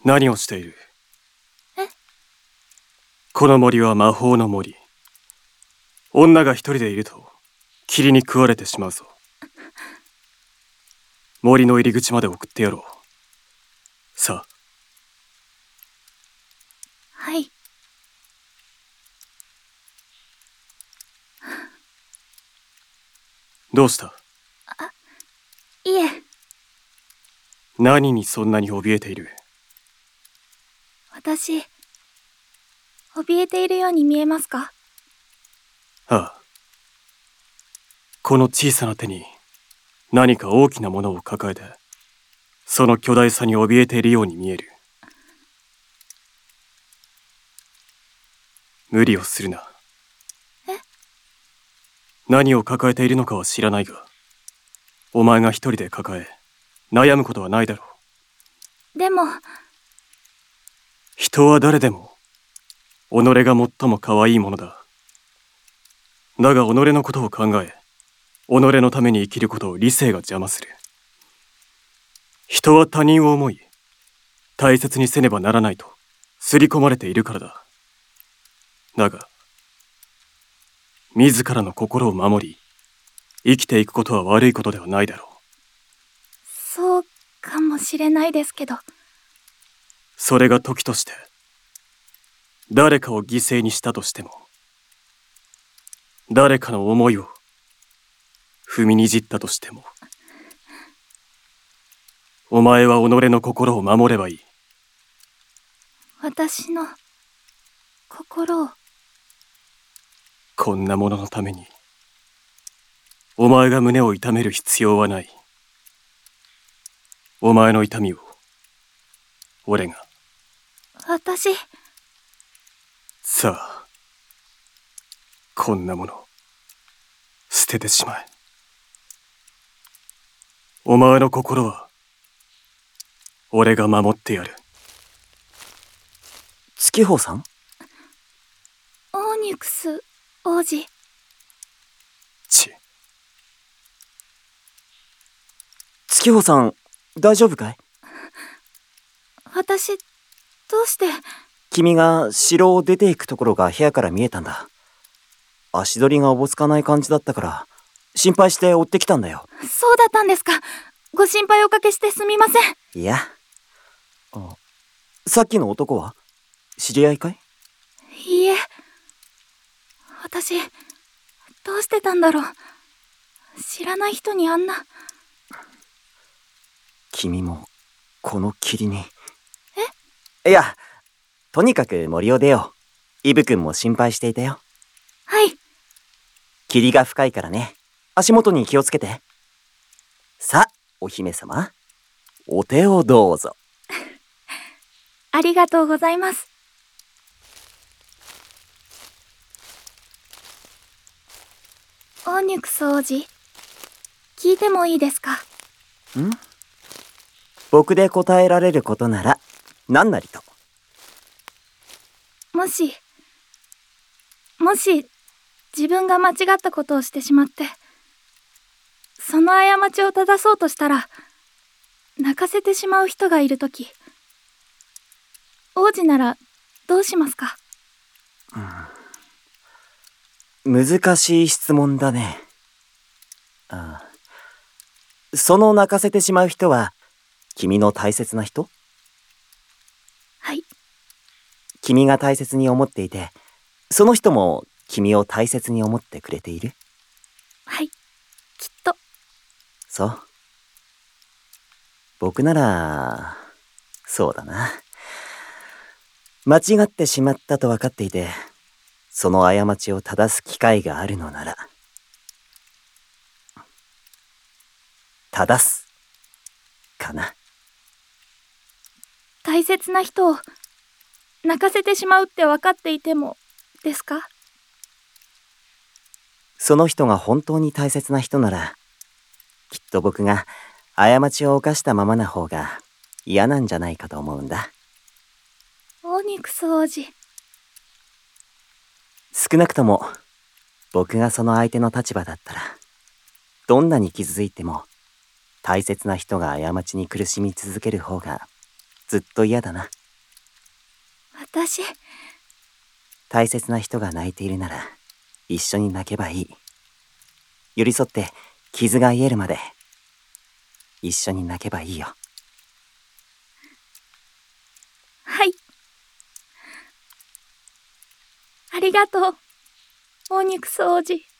何をしている？ え？ この森は魔法の森。女が一人でいると霧に食われてしまうぞ。森の入り口まで送ってやろう。さあ。 はい。 どうした？ いえ。 何にそんなに怯えている？ 私、怯えているように見えますか？ ああ。この小さな手に何か大きなものを抱えて、その巨大さに怯えているように見える。無理をするな。 え？ 何を抱えているのかは知らないが、お前が一人で抱え、悩むことはないだろう。でも、 人は誰でも、己が最も可愛いものだ。だが己のことを考え、己のために生きることを理性が邪魔する。人は他人を思い、大切にせねばならないと、刷り込まれているからだ。だが、自らの心を守り、生きていくことは悪いことではないだろう。 そうかもしれないですけど。 それが時として、誰かを犠牲にしたとしても、誰かの思いを踏みにじったとしても、お前は己の心を守ればいい。 私の心を。 こんなもののために、お前が胸を痛める必要はない。お前の痛みを、俺が。 私。 さあ、こんなもの、捨ててしまえ。お前の心は、俺が守ってやる。 月穂さん？ オーニュクス王子。 月穂さん、大丈夫かい？ 私、どうして？ 君が城を出ていくところが部屋から見えたんだ。足取りがおぼつかない感じだったから、心配して追ってきたんだよ。 そうだったんですか。ご心配おかけしてすみません。 いや。さっきの男は知り合いかい？ いいえ。私、どうしてたんだろう。知らない人にあんな。 君もこの霧に。 え？ いや、とにかく森を出よう。イブ君も心配していたよ。 はい。 霧が深いからね。足元に気をつけて。さあ、お姫様、お手をどうぞ。 ありがとうございます。オーニュクス王子、聞いてもいいですか？ ん？僕で答えられることなら何なりと。 もし自分が間違ったことをしてしまって、その過ちを正そうとしたら泣かせてしまう人がいるとき、王子ならどうしますか？ 難しい質問だね。その泣かせてしまう人は君の大切な人？ はい。 君が大切に思っていて、その人も君を大切に思ってくれている？ はい、きっと。 そう。僕なら、そうだな。間違ってしまったと分かっていて、その過ちを正す機会があるのなら、正す、かな。 大切な人を泣かせてしまうって分かっていてもですか？ その人が本当に大切な人なら、きっと僕が過ちを犯したままな方が嫌なんじゃないかと思うんだ。 オーニクス王子。 少なくとも僕がその相手の立場だったら、どんなに傷ついても大切な人が過ちに苦しみ続ける方がずっと嫌だな。 私、 大切な人が泣いているなら、一緒に泣けばいい。寄り添って傷が癒えるまで、一緒に泣けばいいよ。 はい。ありがとう、オーニュクス王子。